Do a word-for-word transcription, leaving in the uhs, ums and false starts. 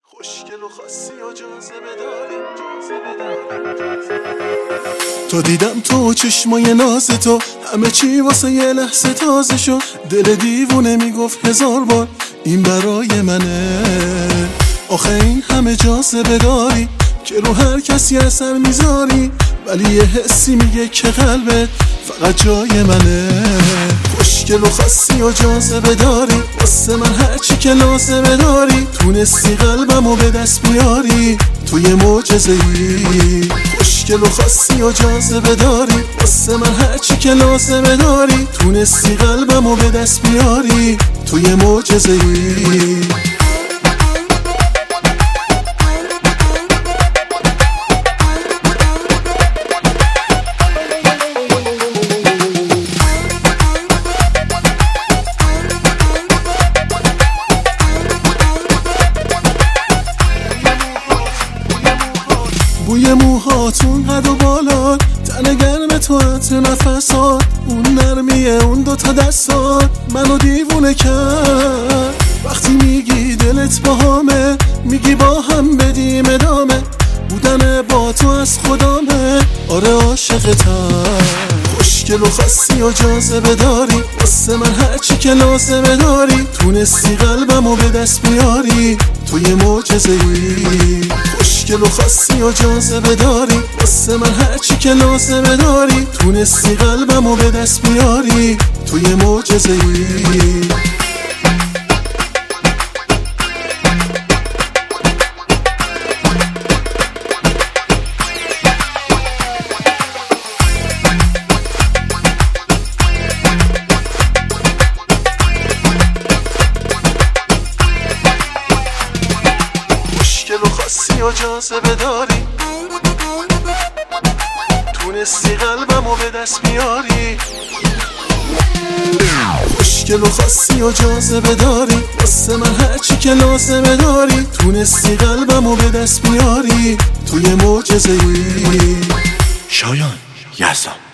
خوشگل و خاصی و جاذبه داری، جاذبه داری. تو دیدم تو چشمای ناز تو، همه چی واسه یه لحظه تازه شد. دل دیوونه میگفت هزار بار این برای منه. آخه این همه جاذبه داری که رو هر کسی اثر میذاری، ولی یه حسی میگه که قلبت فقط جای منه. خوشگل و خاصی و جاذبه داری، واسه من هرچی که لازمه داری. تونستی قلبمو به دست بیاری، تو یه معجزه‌ای. خوشگل و خاصی و جاذبه داری، واسه من هرچی که لازمه داری. تونستی قلبمو به دست بیاری، تو یه معجزه‌ای. بوی موهاتون قد و بالات، تن گرم تو عطر نفسات، اون نرمیه اون دوتا دستات منو دیوونه کرد. وقتی میگی دلت باهامه، میگی با هم بدیم ادامه. بودن با تو از خدامه، آره عاشقتم. خوشگل و خاصی و جاذبه داری، واسه من هرچی که لازمه داری. تونستی قلبمو به دست بیاری، تو یه معجزه‌ای. خوشگل و خاصی و جاذبه داری، واسه من هرچی که لازمه داری. تونستی قلبمو به دست بیاری، تو یه معجزه‌ای. خوشگل و خاصی و جاذبه داری، تونستی قلبمو به دست بیاری. خوشگل و خاصی و جاذبه داری، واسه من هرچی که لازمه داری. تونستی قلبمو به دست بیاری، تو یه معجزه‌ای. شایان یزدان.